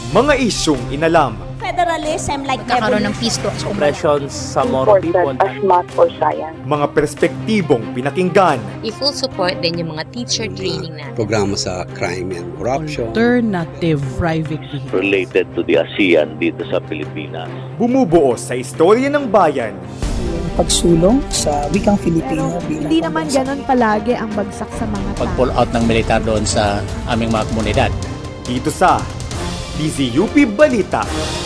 Mga isyung inalam. Federalism like Magkakaroon ng peace talks. Oppressions sa more people. As math or science. Mga perspektibong pinakinggan. I-full support din yung mga teacher training natin. Programa sa crime and corruption. Alternative private vehicle. Related to the ASEAN dito sa Pilipinas. Bumubuo sa istorya ng bayan. Pagsulong sa wikang Filipino. Hindi naman ganun palagi ang bagsak sa mga tao. Pag-pull out ng militar doon sa aming mga komunidad. Dito sa DZUP Balita.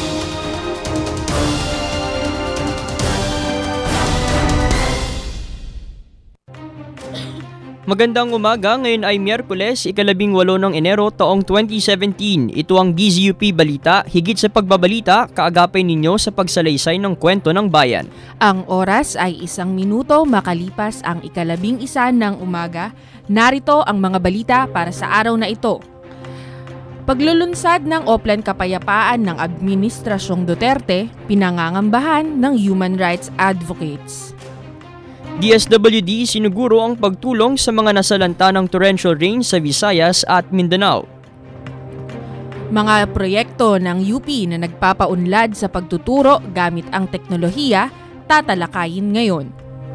Magandang umaga, ngayon ay Miyerkules, 18 ng Enero taong 2017. Ito ang DZUP Balita, higit sa pagbabalita, kaagapay ninyo sa pagsalaysay ng kwento ng bayan. Ang oras ay 1 minuto makalipas ang 11 ng umaga. Narito ang mga balita para sa araw na ito. Paglulunsad ng Oplan Kapayapaan ng Administrasyong Duterte, pinangangambahan ng human rights advocates. DSWD sinuguro ang pagtulong sa mga nasalanta ng torrential rain sa Visayas at Mindanao. Mga proyekto ng UP na nagpapaunlad sa pagtuturo gamit ang teknolohiya, tatalakayin ngayon.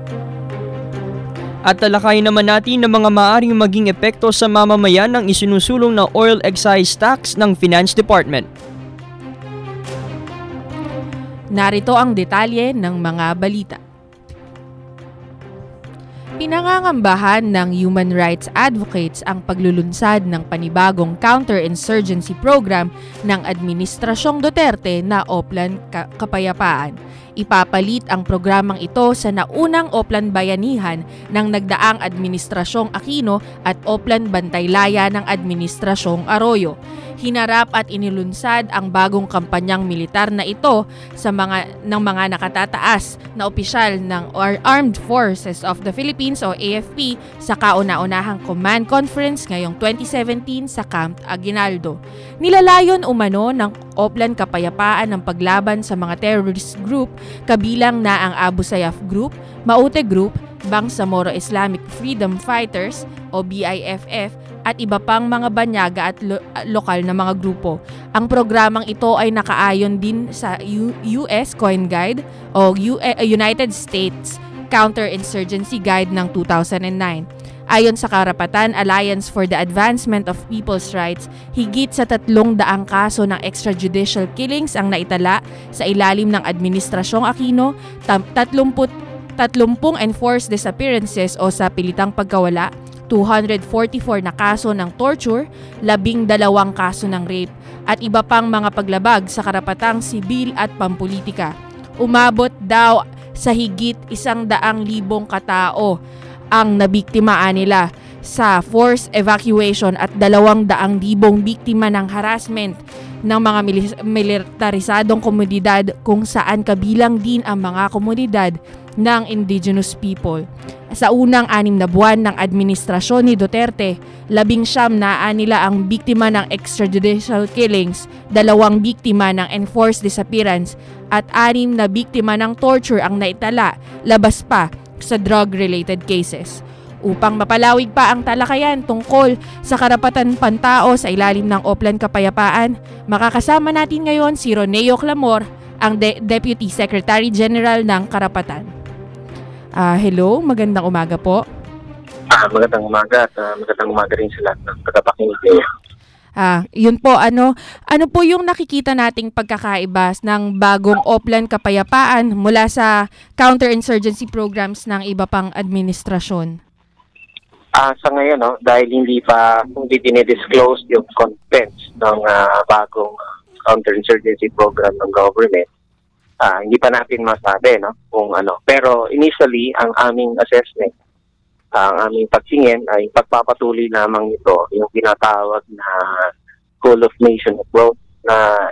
At talakayin naman natin ang mga maaaring maging epekto sa mamamayan ng isinusulong na oil excise tax ng Finance Department. Narito ang detalye ng mga balita. Pinangangambahan ng human rights advocates ang paglulunsad ng panibagong counterinsurgency program ng Administrasyong Duterte na Oplan Kapayapaan. Ipapalit ang programang ito sa naunang Oplan Bayanihan ng nagdaang Administrasyong Aquino at Oplan Bantaylaya ng Administrasyong Arroyo. Hinarap at inilunsad ang bagong kampanyang militar na ito sa mga nakatataas na opisyal ng Armed Forces of the Philippines o AFP sa kauna-unahang command conference ngayong 2017 sa Camp Aguinaldo. Nilalayon umano ng Oplan Kapayapaan ang paglaban sa mga terrorist group kabilang na ang Abu Sayyaf Group, Maute Group, Bangsamoro Islamic Freedom Fighters o BIFF at iba pang mga banyaga at lokal na mga grupo. Ang programang ito ay nakaayon din sa US Coin Guide o United States Counterinsurgency Guide ng 2009. Ayon sa Karapatan Alliance for the Advancement of People's Rights, higit sa 300 kaso ng extrajudicial killings ang naitala sa ilalim ng Administrasyong Aquino, 30 enforced disappearances o sa pilitang pagkawala, 244 na kaso ng torture, 12 kaso ng rape, at iba pang mga paglabag sa karapatang sibil at pampulitika. Umabot daw sa higit 100,000 katao ang nabiktimaan nila sa forced evacuation at 200,000 biktima ng harassment ng mga militarisadong komunidad kung saan kabilang din ang mga komunidad ng indigenous people. Sa unang 6 na buwan ng administrasyon ni Duterte, 19 na nila ang biktima ng extrajudicial killings, 2 biktima ng enforced disappearance at 6 na biktima ng torture ang naitala, labas pa sa drug-related cases. Upang mapalawig pa ang talakayan tungkol sa karapatan pantao sa ilalim ng Oplan Kapayapaan, makakasama natin ngayon si Roneo Clamor, ang Deputy Secretary General ng Karapatan. Hello, magandang umaga po. Magandang umaga at magandang umaga rin sa lahat ng tagapakinig. Yun po, ano po yung nakikita nating pagkakaiba ng bagong Oplan Kapayapaan mula sa counterinsurgency programs ng iba pang administrasyon? Sa ngayon, dahil hindi dinidisclose yung contents ng bagong counterinsurgency program ng government, hindi pa natin masabi kung ano. Pero initially, ang aming assessment, ang aming pagtingin ay pagpapatuloy lamang nito yung tinatawag na Goal of Nation approach na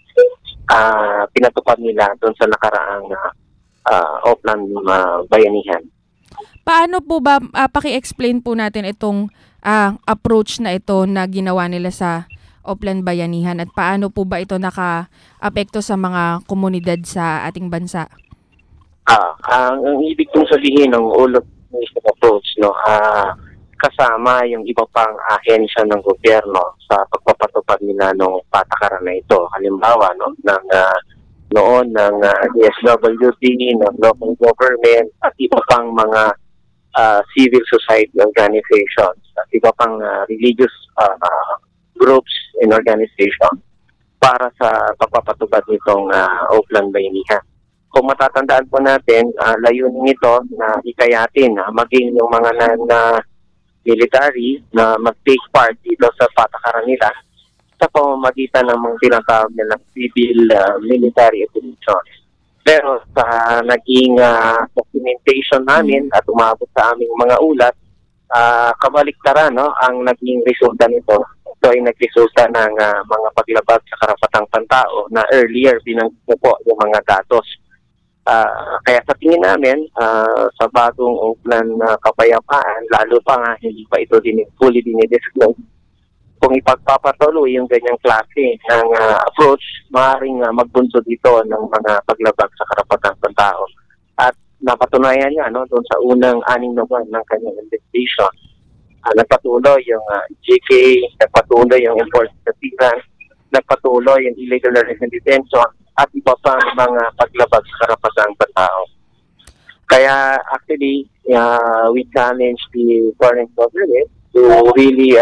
pinatupad nila doon sa nakaraang Oplan Bayanihan. Paano po ba, paki-explain po natin itong approach na ito na ginawa nila sa Oplan Bayanihan at paano po ba ito naka-apekto sa mga komunidad sa ating bansa? Ang ibig kong sabihin ng Goal of Nation approach, kasama yung iba pang ahensya ng gobyerno sa pagpapatupad nila ng patakaran na ito. Halimbawa, no, noon ng DSWD, ng local government, at iba pang mga civil society organizations, at iba pang religious groups and organizations para sa pagpapatupad nitong Oplan Bayanihan. Kung matatandaan po natin, layunin nito na hikayatin maging yung mga military na mag-take part dito sa patakaran nila sa pamamagitan ng mga tinatawag nilang civil military operations. Pero sa naging documentation namin at umabot sa aming mga ulat, kabaliktaran, no, ang naging resulta nito. Ito ay nagresulta ng mga paglabag sa karapatang pantao na earlier binanggit po yung mga datos. Kaya sa tingin namin, sa bagong Oplan kapayapaan, lalo pa nga hindi pa ito fully dinidisclose, kung ipagpapatuloy yung ganyang klase ng approach, maaaring magbunsod dito ng mga paglabag sa karapatang pantao. At napatunayan niya, no, doon sa unang 6 na buwan ng kanyang investigation, nagpatuloy yung GK, nagpatuloy yung enforced surveillance, nagpatuloy yung illegal arrest and detention, at iba pang mga paglabag sa karapatang pantao. Kaya actually, we challenge the foreign government to really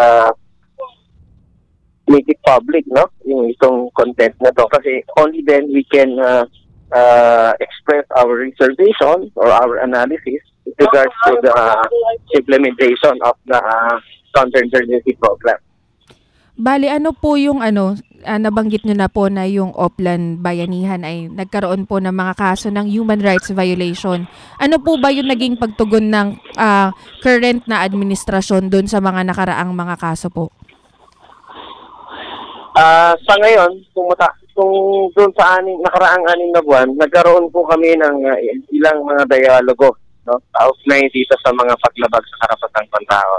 make it public, no? Yung itong content na to. Kasi only then we can express our reservation or our analysis with regards to the implementation of the counterinsurgency program. Bali, ano po yung nabanggit nyo na po na yung Oplan Bayanihan ay nagkaroon po ng mga kaso ng human rights violation. Ano po ba yung naging pagtugon ng current na administrasyon doon sa mga nakaraang mga kaso po? Sa ngayon, kung doon sa nakaraang 6 na buwan, nagkaroon po kami ng ilang mga dialogo, no? Outline dito sa mga paglabag sa karapatang pantao.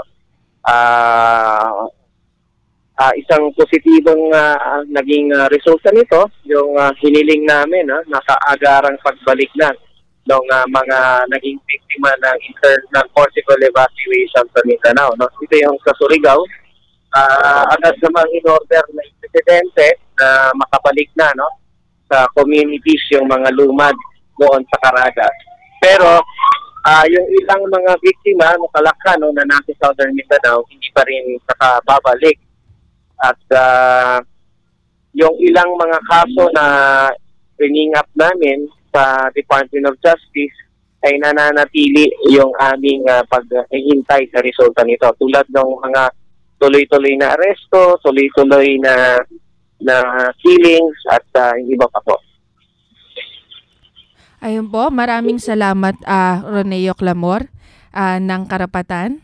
Isang positibong naging resulta nito, yung hiniling namin na kaagarang pagbalik na ng mga naging biktima ng forcible evacuation sa Mindanao. No? Ito yung sa Surigao. Agad namang in-order na yung presidente na makabalik na, no, sa communities yung mga lumad doon sa Caraga. Pero yung ilang mga biktima nakalaka, no, na nasa Southern Mindanao, hindi pa rin nakababalik. At yung ilang mga kaso na bringing up namin sa Department of Justice ay nananatili yung aming paghihintay sa resulta nito. Tulad ng mga tuloy-tuloy na aresto, tuloy-tuloy na killings at iba pa po. Ayun po, maraming salamat Roneo Clamor ng Karapatan.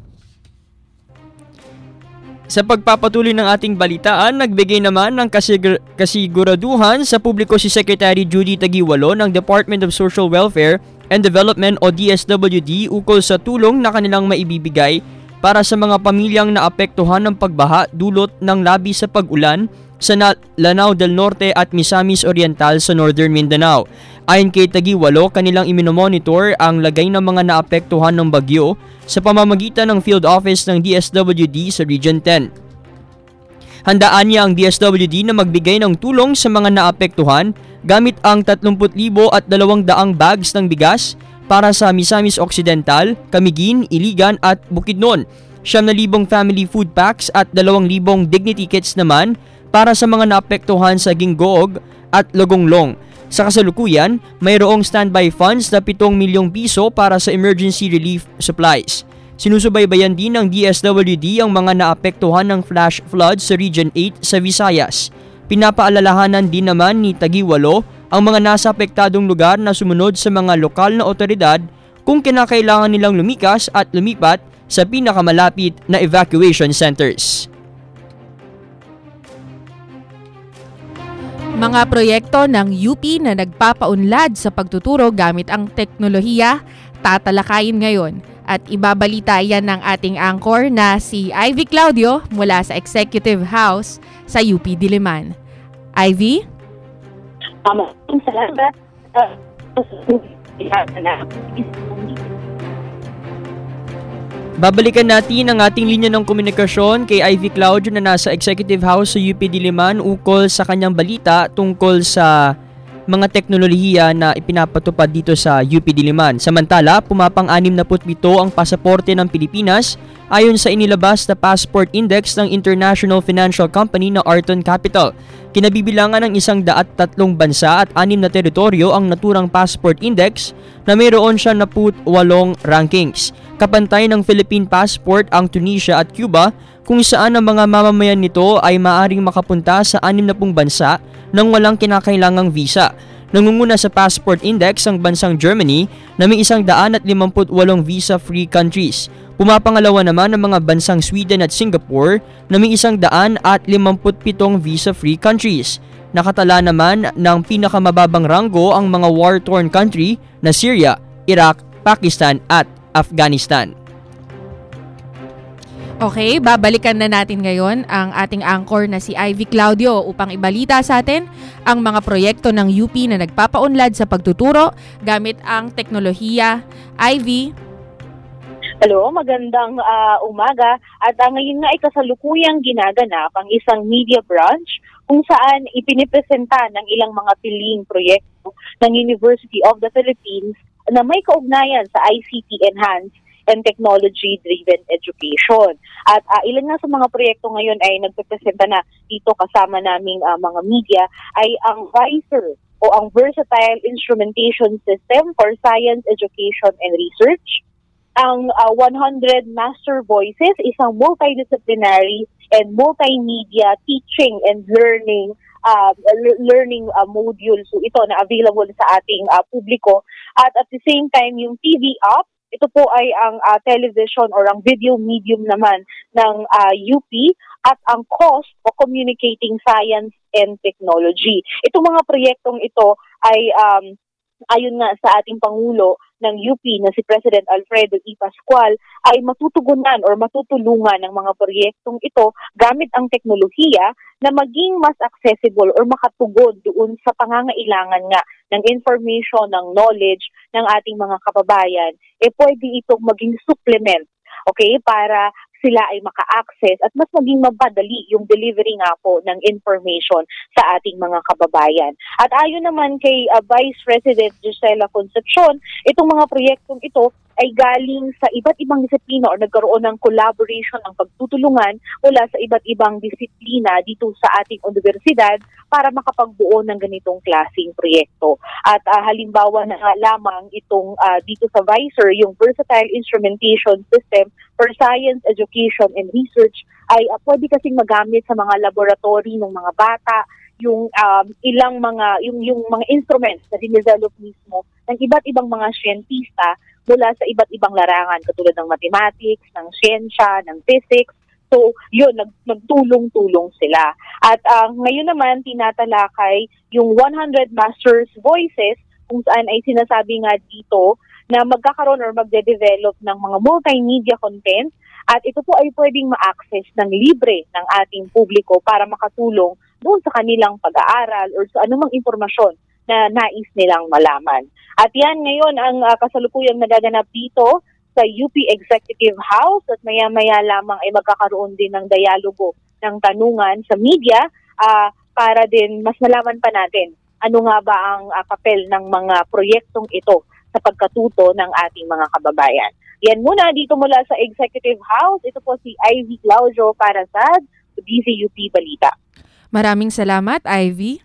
Sa pagpapatuloy ng ating balitaan, nagbigay naman ng kasiguraduhan sa publiko si Secretary Judy Taguiwalo ng Department of Social Welfare and Development o DSWD ukol sa tulong na kanilang maibibigay para sa mga pamilyang naapektuhan ng pagbaha dulot ng labis sa pag-ulan sa Lanao del Norte at Misamis Oriental sa Northern Mindanao. Ayon kay Taguiwalo, kanilang iminomonitor ang lagay ng mga naapektuhan ng bagyo sa pamamagitan ng field office ng DSWD sa Region 10. Handaan niya ang DSWD na magbigay ng tulong sa mga naapektuhan gamit ang 30,200 bags ng bigas para sa Misamis Occidental, Camiguin, Iligan at Bukidnon. 9,000 family food packs at 2,000 dignity kits naman para sa mga naapektuhan sa Gingoog at Logonglong. Sa kasalukuyan, mayroong standby funds na 7 milyong piso para sa emergency relief supplies. Sinusubaybayan din ng DSWD ang mga naapektuhan ng flash flood sa Region 8 sa Visayas. Pinapaalalahanan din naman ni Taguiwalo ang mga nasa apektadong lugar na sumunod sa mga lokal na otoridad kung kinakailangan nilang lumikas at lumipat sa pinakamalapit na evacuation centers. Mga proyekto ng UP na nagpapaunlad sa pagtuturo gamit ang teknolohiya, tatalakayin ngayon. At ibabalita yan ng ating anchor na si Ivy Claudio mula sa Executive House sa UP Diliman. Ivy? Salamat. Babalikan natin ang ating linya ng komunikasyon kay Ivy Claudio na nasa Executive House sa UP Diliman ukol sa kanyang balita tungkol sa mga teknolohiya na ipinapatupad dito sa UP Diliman. Samantala, pumapang 67 ang pasaporte ng Pilipinas ayon sa inilabas na Passport Index ng International Financial Company na Arton Capital. Kinabibilangan ng 103 bansa at 6 na teritoryo ang naturang Passport Index na mayroon siya 78 rankings. Kapantay ng Philippine Passport ang Tunisia at Cuba kung saan ang mga mamamayan nito ay maaring makapunta sa 60 bansa nang walang kinakailangang visa. Nangunguna sa Passport Index ang bansang Germany na may 158 visa-free countries. Pumapangalawa naman ang mga bansang Sweden at Singapore na may 157 visa-free countries. Nakatala naman ng pinakamababang ranggo ang mga war-torn country na Syria, Iraq, Pakistan at Afghanistan. Okay, babalikan na natin ngayon ang ating anchor na si Ivy Claudio upang ibalita sa atin ang mga proyekto ng UP na nagpapaunlad sa pagtuturo gamit ang teknolohiya. Ivy? Hello, magandang umaga. At ngayon nga ay kasalukuyang ginaganap ang isang media branch kung saan ipinipresenta ng ilang mga piling proyekto ng University of the Philippines na may kaugnayan sa ICT Enhanced and Technology-Driven Education. At ilan nga sa mga proyekto ngayon ay nagpipresenta na dito kasama naming mga media ay ang VISER o ang Versatile Instrumentation System for Science, Education, and Research. Ang 100 Master Voices, isang multidisciplinary and multimedia teaching and learning module. So ito na available sa ating publiko. At the same time, yung TV Up, ito po ay ang television or ang video medium naman ng UP at ang cost o communicating science and technology. Itong mga proyektong ito ay ayon nga sa ating Pangulo ng UP na si President Alfredo E. Pascual ay matutugunan or matutulungan ng mga proyektong ito gamit ang teknolohiya na maging mas accessible or makatugon doon sa pangangailangan nga ng information, ng knowledge ng ating mga kababayan, pwede itong maging supplement, okay, para sila ay maka-access at mas maging mapadali yung delivery nga po ng information sa ating mga kababayan. At ayon naman kay Vice President Gisela Concepcion, itong mga proyektong ito ay galing sa iba't ibang disiplina o nagkaroon ng collaboration ng pagtutulungan mula sa iba't ibang disiplina dito sa ating universidad para makapagbuo ng ganitong klaseng proyekto. At halimbawa na lamang itong dito sa VISER, yung Versatile Instrumentation System for Science, Education, and Research ay pwede kasing magamit sa mga laboratory ng mga bata, yung ilang mga yung mga instruments na dinevelop mismo ng iba't ibang mga siyentista mula sa iba't ibang larangan katulad ng mathematics, ng siyensya, ng physics. So, yun, nagtulong-tulong sila. At ngayon naman, tinatalakay yung 100 Masters Voices kung saan ay sinasabi nga dito na magkakaroon or magde-develop ng mga multimedia content at ito po ay pwedeng ma-access ng libre ng ating publiko para makatulong doon sa kanilang pag-aaral or sa anumang impormasyon na nais nilang malaman. At yan ngayon ang kasalukuyang nagaganap dito sa UP Executive House at maya-maya lamang ay magkakaroon din ng dialogo ng tanungan sa media para din mas malaman pa natin ano nga ba ang papel ng mga proyektong ito sa pagkatuto ng ating mga kababayan. Yan muna dito mula sa Executive House. Ito po si Ivy Claudio para sa DZUP Balita. Maraming salamat, Ivy.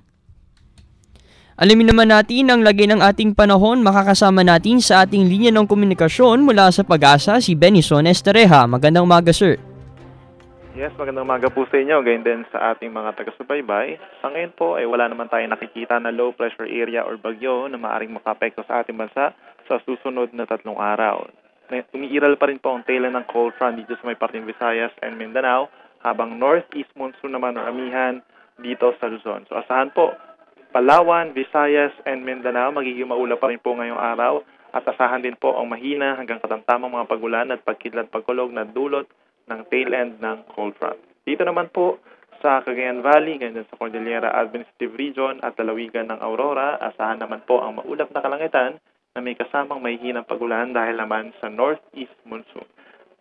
Alamin naman natin ang lagay ng ating panahon. Makakasama natin sa ating linya ng komunikasyon mula sa Pag-asa si Benison Estereja. Magandang umaga, sir. Yes, magandang umaga po sa inyo. Gayon din sa ating mga taga-subaybay. Sa ngayon po ay wala naman tayong nakikita na low pressure area or bagyo na maaaring makapekto sa ating bansa sa susunod na 3 araw. Umiiral pa rin po ang tail ng cold front dito sa may parteng Visayas and Mindanao, habang northeast monsoon naman or amihan dito sa Luzon. So asahan po, Palawan, Visayas, and Mindanao magiging maulap pa rin po ngayong araw at asahan din po ang mahina hanggang katamtamang mga pagulan at pagkidlat-pagkulog na dulot ng tail end ng cold front. Dito naman po sa Cagayan Valley, ganyan sa Cordillera Administrative Region at lalawigan ng Aurora, asahan naman po ang maulap na kalangitan na may kasamang mahihinang pagulan dahil naman sa northeast monsoon.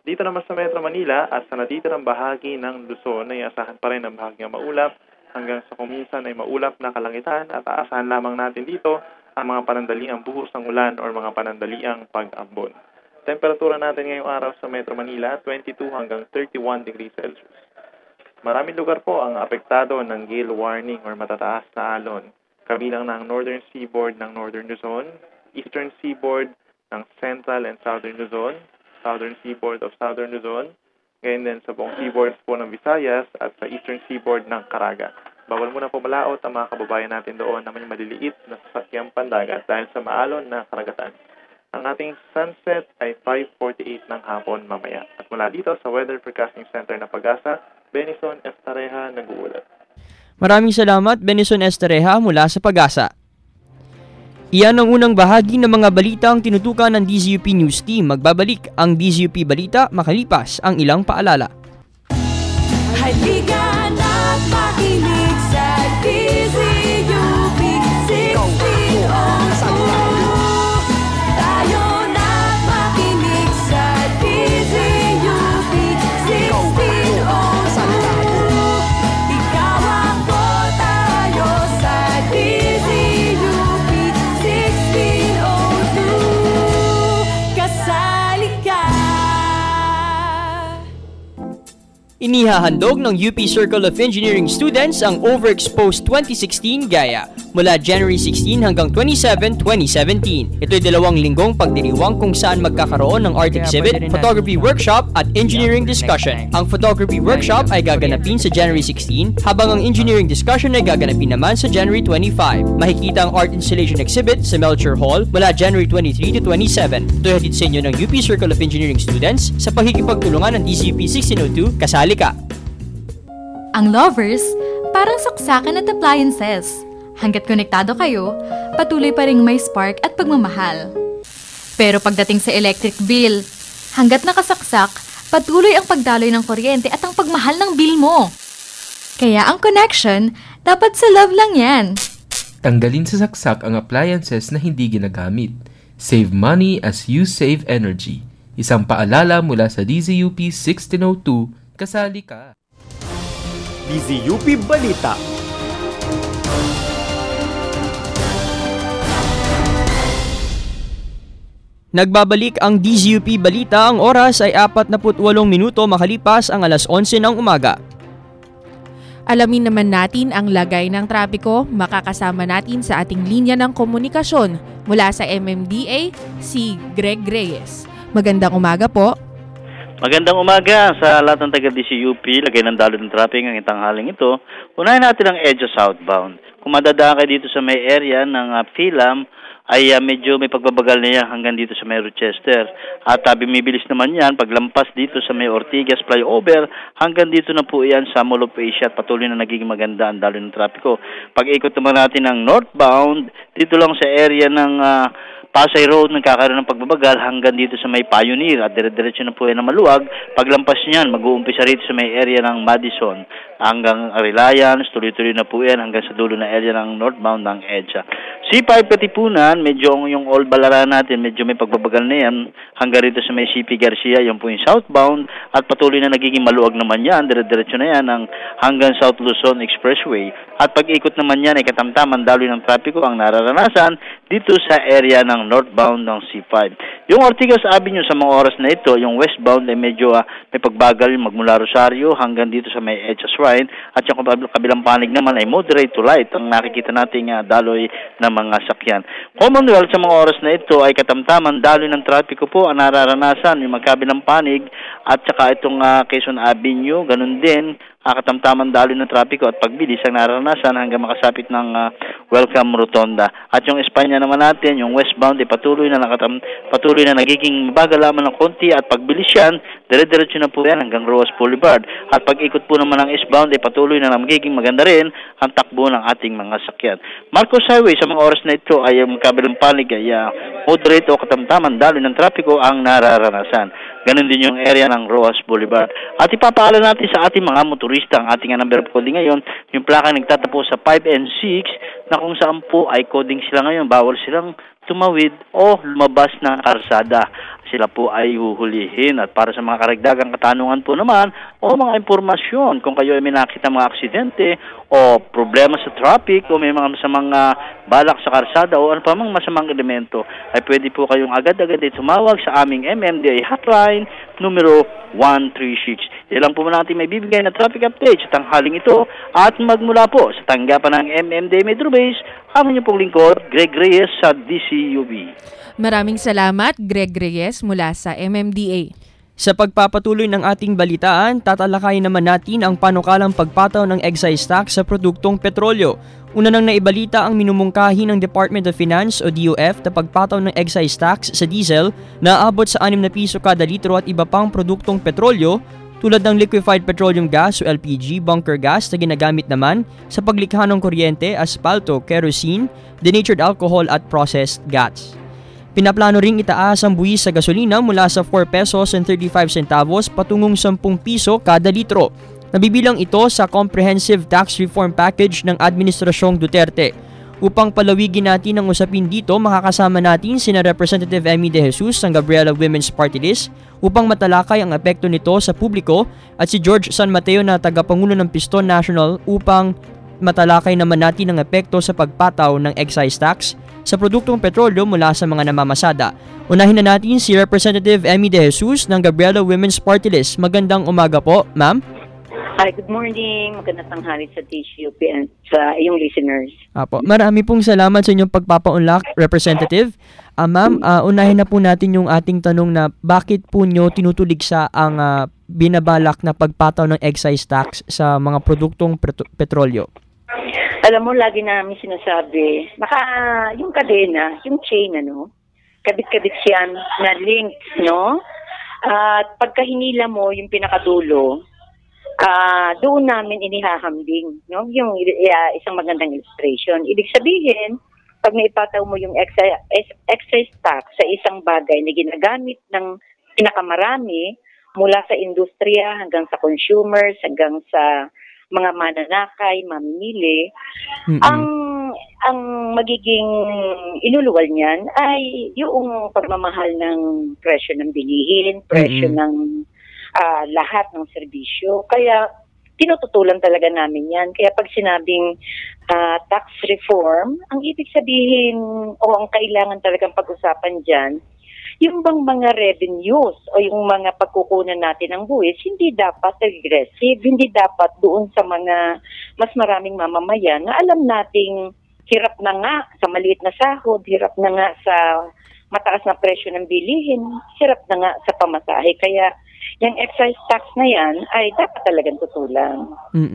Dito naman sa Metro Manila at sa natitirang bahagi ng Luzon ay asahan pa rin ang bahagyang maulap hanggang sa kuminsan ay maulap na kalangitan at aasahan lamang natin dito ang mga panandaliang buhos ng ulan o mga panandaliang pag-ambon. Temperatura natin ngayong araw sa Metro Manila, 22 hanggang 31 degrees Celsius. Maraming lugar po ang apektado ng gale warning or matataas na alon, kabilang ng Northern Seaboard ng Northern Luzon, Eastern Seaboard ng Central and Southern Luzon, Southern Seaboard of Southern Luzon, ngayon din sa buong seaboard po ng Visayas at sa Eastern Seaboard ng Caraga. Bawal muna po malaot ang mga kababayan natin doon na may maliliit na sasakyang pandagat dahil sa maalon na karagatan. Ang ating sunset ay 5:48 ng hapon mamaya. At mula dito sa Weather Forecasting Center na Pag-asa, Benison Estareja nag-uulat. Maraming salamat, Benison Estareja mula sa Pag-asa. Iyan ang unang bahagi ng mga balitang tinutukan ng DZUP News Team. Magbabalik ang DZUP Balita makalipas ang ilang paalala. Halika na't makinig sa DZUP 1602. Tayo na't makinig sa DZUP 1602. Ikaw ako, tayo sa DZUP 1602. Kasali ka. Inihahandog ng UP Circle of Engineering students ang Overexposed 2016 Gaya mula January 16 hanggang 27, 2017. Ito'y 2 linggong pagdiriwang kung saan magkakaroon ng art exhibit, photography workshop at engineering discussion. Ang photography workshop ay gaganapin sa January 16 habang ang engineering discussion ay gaganapin naman sa January 25. Makikita ang art installation exhibit sa Melcher Hall mula January 23 to 27. Ito'y hatid sa inyo ng UP Circle of Engineering students sa pagkikipagtulungan ng DZUP 1602. Kasali ka! Ang lovers, parang saksakan at appliances. Hanggat konektado kayo, patuloy pa ring may spark at pagmamahal. Pero pagdating sa electric bill, hanggat nakasaksak, patuloy ang pagdaloy ng kuryente at ang pagmahal ng bill mo. Kaya ang connection, dapat sa love lang yan. Tanggalin sa saksak ang appliances na hindi ginagamit. Save money as you save energy. Isang paalala mula sa DZUP 1602, kasali ka. DZUP Balita. Nagbabalik ang DZUP Balita. Ang oras ay 48 minuto makalipas ang alas 11 ng umaga. Alamin naman natin ang lagay ng trapiko. Makakasama natin sa ating linya ng komunikasyon mula sa MMDA, si Greg Reyes. Magandang umaga po. Magandang umaga sa lahat ng taga-DZUP. Lagay ng dalo ng traffic ang itanghaling ito. Unahin natin ang EDSA southbound. Kung madadaan kayo dito sa may area ng Philam, ay medyo may pagbabagal niya hanggang dito sa may Rochester. At bumibilis naman yan paglampas dito sa may Ortigas flyover hanggang dito na po yan sa Mall of Asia at patuloy na nagiging maganda ang daloy ng trapiko. Pag-ikot naman natin ng northbound, dito lang sa area ng Pasay Road nagkakaroon ng pagbabagal hanggang dito sa may Pioneer at dire-diretso na po yan na maluwag. Paglampas niyan, mag-uumpisa rito sa may area ng Madison hanggang Reliance, tuloy-tuloy na po yan hanggang sa dulo na area ng northbound ng EDSA. C5 Katipunan, medyo yung All Balara natin, medyo may pagbabagal na yan hanggang rito sa may CP Garcia, yung po yung southbound at patuloy na nagiging maluwag naman yan, dire-diretso na yan hanggang South Luzon Expressway. At pag-ikot naman yan ay katamtaman daloy ng trapiko ang nararanasan dito sa area ng northbound ng C5. Yung Ortigas Avenue sa mga oras na ito, yung westbound ay medyo may pagbagal magmula Rosario hanggang dito sa may EDSA Shrine at yung kabilang panig naman ay moderate to light ang nakikita nating daloy ng mga sakyan. Commonwealth sa mga oras na ito ay katamtaman daloy ng trapiko po ang nararanasan yung magkabilang panig at saka itong Quezon Avenue, ganun din katamtaman daloy ng trapiko at pagbilis ang nararanasan hanggang makasapit ng Welcome Rotonda. At yung Espanya naman natin, yung westbound ay patuloy na nagiging mabagal lamang ng konti at pagbilis yan, dire-diretso na po yan hanggang Roas Boulevard. At pag-ikot po naman ng eastbound ay patuloy na magiging maganda rin ang takbo ng ating mga sakyan. Marcos Highway sa mga oras na ito ay ang kabilang panig ay moderate o katamtaman daloy ng trapiko ang nararanasan. Ganon din yung area ng Roas Boulevard. At ipapaalala natin sa ating mga motorista, ang ating number of coding ngayon, yung plaka nagtatapos sa 5 and 6, na kung saan po ay coding sila ngayon, bawal silang tumawid o lumabas ng karsada. Sila po ay huhulihin. At para sa mga karagdagang katanungan po naman o mga impormasyon kung kayo ay may nakita mga aksidente o problema sa traffic o may mga masamang balak sa karsada o ano pa mang masamang elemento, ay pwede po kayong agad-agad ay tumawag sa aming MMDA hotline numero 136. Yan lang po muna natin may bibigay na traffic update sa tanghaling ito at magmula po sa tanggapan ng MMDA Metro Base, ang inyong pong lingkod, Greg Reyes sa DCUB. Maraming salamat, Greg Reyes mula sa MMDA. Sa pagpapatuloy ng ating balitaan, tatalakayin naman natin ang panukalang pagpataw ng excise tax sa produktong petrolyo. Una nang naibalita ang minumungkahi ng Department of Finance o DOF na pagpataw ng excise tax sa diesel na aabot sa 6 na piso kada litro at iba pang produktong petrolyo tulad ng liquefied petroleum gas o LPG, bunker gas na ginagamit naman sa paglikha ng kuryente, asfalto, kerosene, denatured alcohol at processed gas. Pinaplano ring itaas ang buwis sa gasolina mula sa 4 pesos and 35 centavos patungong 10 piso kada litro. Nabibilang ito sa Comprehensive Tax Reform Package ng Administrasyong Duterte. Upang palawigin natin ang usapin dito, makakasama natin sina Representative Emmy De Jesus ng Gabriela Women's Party List upang matalakay ang epekto nito sa publiko at si George San Mateo na tagapangulo ng Piston National upang matalakay naman natin ang epekto sa pagpataw ng excise tax sa produktong petrolyo mula sa mga namamasada. Unahin na natin si Representative Emmy De Jesus ng Gabriela Women's Party List. Magandang umaga po, ma'am. Hi, good morning. Magandang tanghali sa TCUP and sa iyong listeners. Apo, marami pong salamat sa inyong pagpapaunlak, Representative. Ma'am, unahin na po natin yung ating tanong na bakit po nyo tinutuligsa ang binabalak na pagpataw ng excise tax sa mga produktong petrolyo? Alam mo, lagi namin sinasabi, yung kadena, yung chain, kabit-kabit siyan na link, no? At pagka hinila mo yung pinakadulo, doon namin inihahambing, no? Yung isang magandang illustration. Ibig sabihin, pag naipataw mo yung excise tax sa isang bagay na ginagamit ng pinakamarami mula sa industriya hanggang sa consumers, hanggang sa mga mananakay, mamimili, ang magiging inuluwal niyan ay yung pagmamahal ng presyo ng bilihin, presyo ng lahat ng serbisyo. Kaya tinututulan talaga namin yan. Kaya pag sinabing tax reform, ang ibig sabihin o ang kailangan talagang pag-usapan dyan, yung bang mga revenues o yung mga pagkukunan natin ng buwis, hindi dapat aggressive, hindi dapat doon sa mga mas maraming mamamayan na alam nating hirap na nga sa maliit na sahod, hirap na nga sa mataas na presyo ng bilihin, hirap na nga sa pamasahe. Kaya yung excise tax na yan ay dapat talagang tutulan.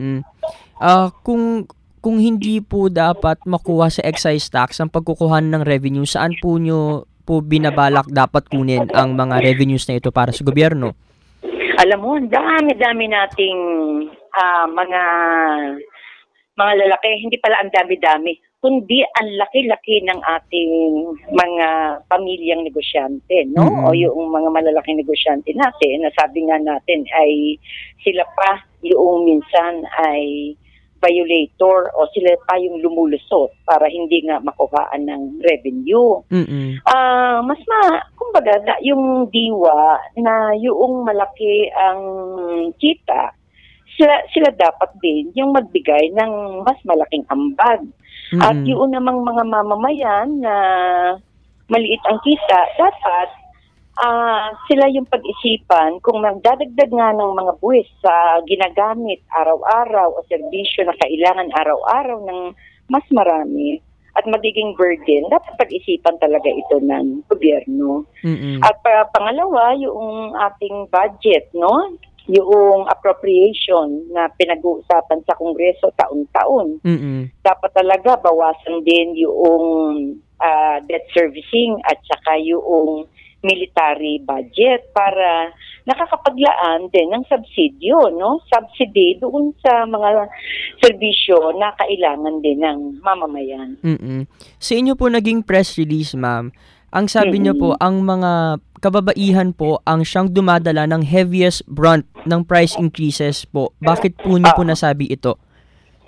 Kung hindi po dapat makuha sa excise tax ang pagkukuhan ng revenue, saan po nyo po binabalak dapat kunin ang mga revenues na ito para sa gobyerno? Alam mo, dami-dami nating mga lalaki, hindi pala ang dami-dami, kundi ang laki-laki ng ating mga pamilyang negosyante, no? O yung mga malalaking negosyante natin, nasabi nga natin ay sila pa yung minsan ay violator o sila pa yung lumulusot para hindi nga makuhaan ng revenue. Kumbaga, yung diwa na yung malaki ang kita, sila dapat din yung magbigay ng mas malaking ambag. At yung namang mga mamamayan na maliit ang kita, dapat sila yung pag-isipan kung magdadagdag nga ng mga buwis sa ginagamit araw-araw o serbisyo na kailangan araw-araw ng mas marami at magiging burden, dapat pag-isipan talaga ito ng gobyerno. At pangalawa, yung ating budget, no? Yung appropriation na pinag-uusapan sa Kongreso taon-taon. Dapat talaga bawasan din yung debt servicing at saka yung military budget para nakakapaglaan din ng subsidyo, no? Subsidy doon sa mga serbisyo na kailangan din ng mamamayan. Sa inyo po naging press release, ma'am, ang sabi niyo po, ang mga kababaihan po ang siyang dumadala ng heaviest brunt ng price increases po. Bakit po niyo po nasabi ito?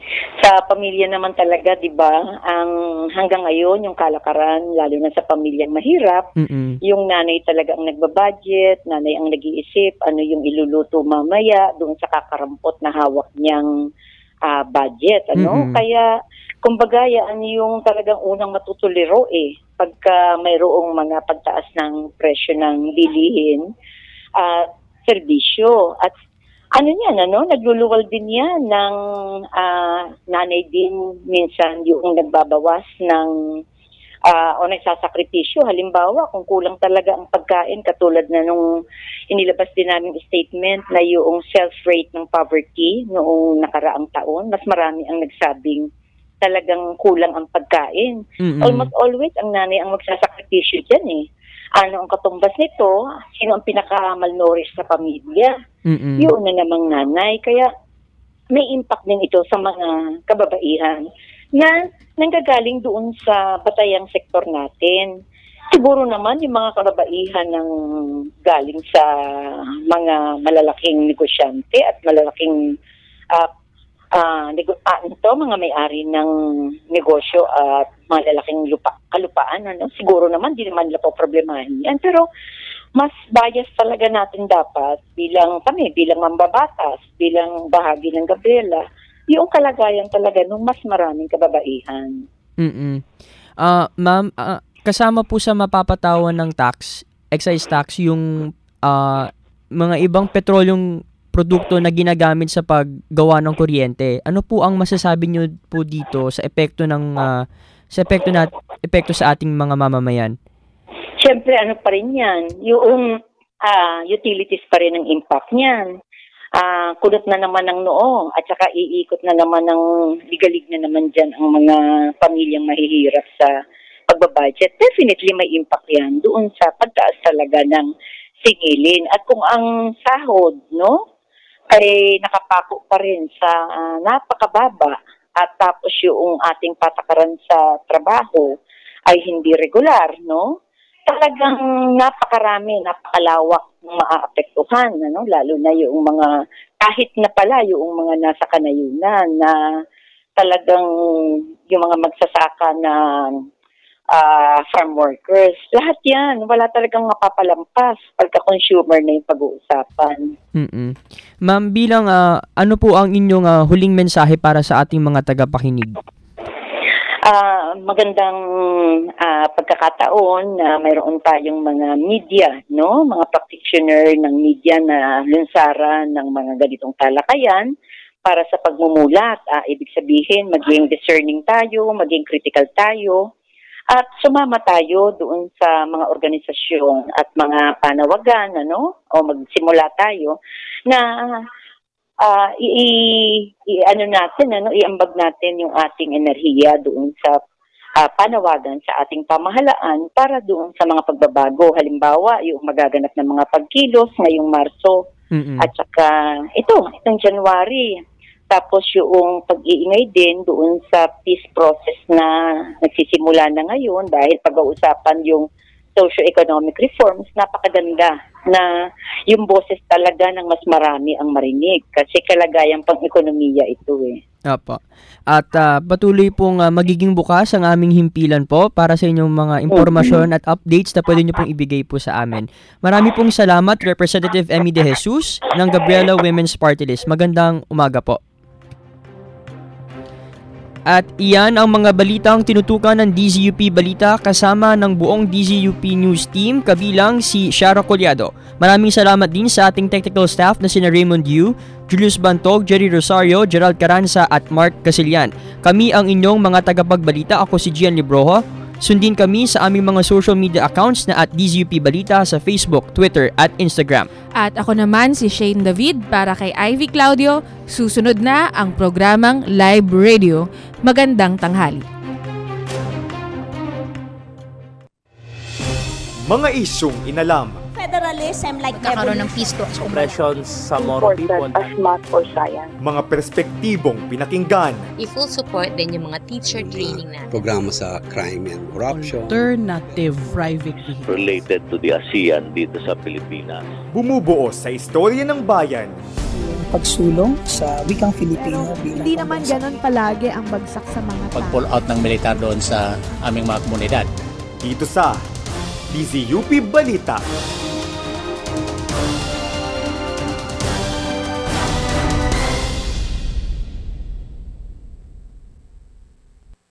Sa pamilya naman talaga, 'di ba? Ang hanggang ngayon yung kalakaran, lalo na sa pamilyang mahirap, yung nanay talaga ang nagbabudget, nanay ang nag-iisip ano yung iluluto mamaya doon sa kakarampot na hawak niyang budget, ano? Kaya kumbaga yan yung talagang unang matutuliro pagka mayroong mga pagtaas ng presyo ng bilihin at serbisyo. At ano yan, nagluluwal din yan ng nanay din minsan yung nagbabawas ng o nagsasakripisyo. Halimbawa, kung kulang talaga ang pagkain, katulad na nung inilabas din namin statement na yung self-rate ng poverty noong nakaraang taon, mas marami ang nagsabing talagang kulang ang pagkain. Almost always, ang nanay ang magsasakripisyo dyan Ano ang katumbas nito? Sino ang pinaka-malnourished sa pamilya? Yun na namang nanay. Kaya may impact din ito sa mga kababaihan na nanggagaling doon sa batayang sektor natin. Siguro naman yung mga kababaihan ng galing sa mga malalaking negosyante at malalaking mga may-ari ng negosyo at malalaking kalupaan, siguro naman di naman nila po problemahin yan. Pero mas bias talaga natin dapat bilang mambabatas, bilang bahagi ng Gabriela, yung kalagayan talaga ng mas maraming kababaihan. Ma'am, kasama po sa mapapatawan ng excise tax yung mga ibang petrolyong produkto na ginagamit sa paggawa ng kuryente. Ano po ang masasabi niyo po dito sa epekto sa ating mga mamamayan? Siyempre, ano pa rin yan? Yung utilities pa rin ang impact niyan. Kulot na naman ng noo at saka iikot na naman ng ligalig na naman dyan ang mga pamilyang mahihirap sa pagbabudget. Definitely may impact yan doon sa pagtaas talaga ng singilin. At kung ang sahod, ay nakapako pa rin sa napakababa at tapos yung ating patakaran sa trabaho ay hindi regular, talagang napakalawak ng maaapektuhan, lalo na yung mga, kahit na pala yung mga nasa kanayunan na talagang yung mga magsasaka na farm workers. Lahat yan, wala talagang mapapalampas pagka-consumer na yung pag-uusapan. Ma'am, bilang ano po ang inyong huling mensahe para sa ating mga tagapakinig? Magandang pagkakataon na mayroon tayong mga media, mga practitioner ng media na lunsaran ng mga ganitong talakayan para sa pagmumulat. Ibig sabihin, maging discerning tayo, maging critical tayo, at sumama tayo doon sa mga organisasyon at mga panawagan, o magsimula tayo na iambag natin yung ating enerhiya doon sa panawagan sa ating pamahalaan para doon sa mga pagbabago. Halimbawa, yung magaganap ng mga pagkilos ngayong Marso at saka itong January. Tapos yung pag-iingay din doon sa peace process na nagsisimula na ngayon dahil pag-uusapan yung socio-economic reforms, napakaganda na yung boses talaga ng mas marami ang marinig kasi kalagayang pang-ekonomiya ito Apo. At patuloy pong magiging bukas ang aming himpilan po para sa inyong mga impormasyon at updates na pwede nyo pong ibigay po sa amin. Marami pong salamat, Representative Emmy De Jesus ng Gabriela Women's Party List. Magandang umaga po. At iyan ang mga balitang tinutukan ng DZUP Balita kasama ng buong DZUP News Team kabilang si Shara Collado. Maraming salamat din sa ating technical staff na sina Raymond Yu, Julius Bantog, Jerry Rosario, Gerald Caranza at Mark Casilian. Kami ang inyong mga tagapagbalita. Ako si Gian Librojo. Sundin kami sa aming mga social media accounts na @DZUP Balita sa Facebook, Twitter at Instagram. At ako naman si Shane David para kay Ivy Claudio. Susunod na ang programang Live Radio. Magandang tanghali. Mga isyong inalam. Federalism like nagkakaroon ng pisto at oppressions sa Moro people. As math or science. Mga perspektibong pinakinggan. I-full support din yung mga teacher training natin. Programa sa crime and corruption. Alternative private vehicle. Related to the ASEAN dito sa Pilipinas. Bumubuo sa istorya ng bayan. pagsulong sa wikang Filipino bilang Hindi naman ganon palagi ang bagsak sa mga tao. Pag-pull out ng militar doon sa aming mga komunidad. Dito sa DZUP Balita.